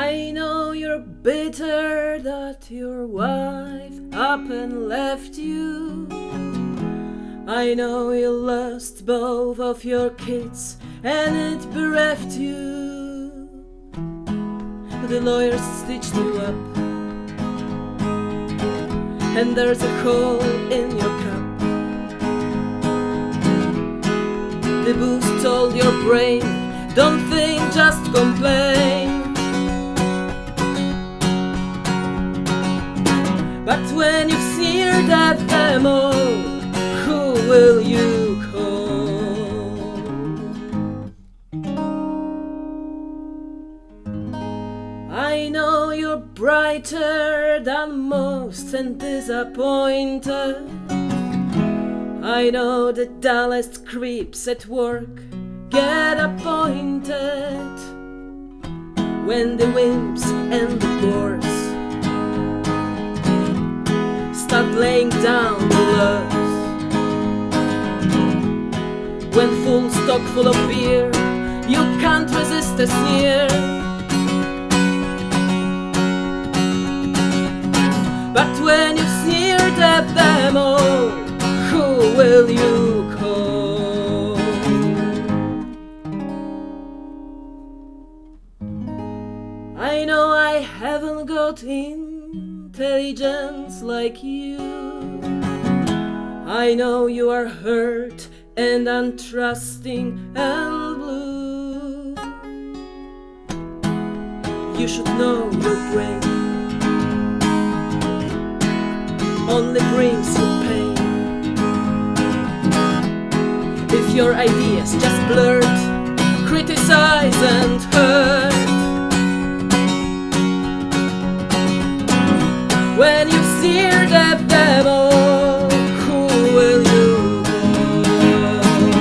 I know you're bitter that your wife up and left you. I know you lost both of your kids and it bereft you. The lawyers stitched you up and there's a hole in your cup. The booze told your brain, don't think, just complain. But when you've sneered at them all, who will you call? I know you're brighter than most and disappointed. I know the dullest creeps at work get appointed. When the wimps and the bores start laying down the laws, when full stock full of beer, you can't resist a sneer. But when you've sneered at them all, who will you call? I know I haven't got intelligence like you. I know you are hurt and untrusting and blue. You should know your brain only brings you pain. If your ideas just blurt, criticize and hurt. When you've sneered at them all, who will you call?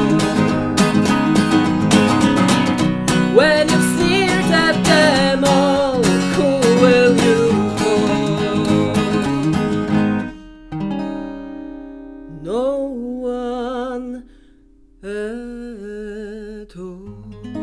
When you've sneered at them all, who will you call? No one at all.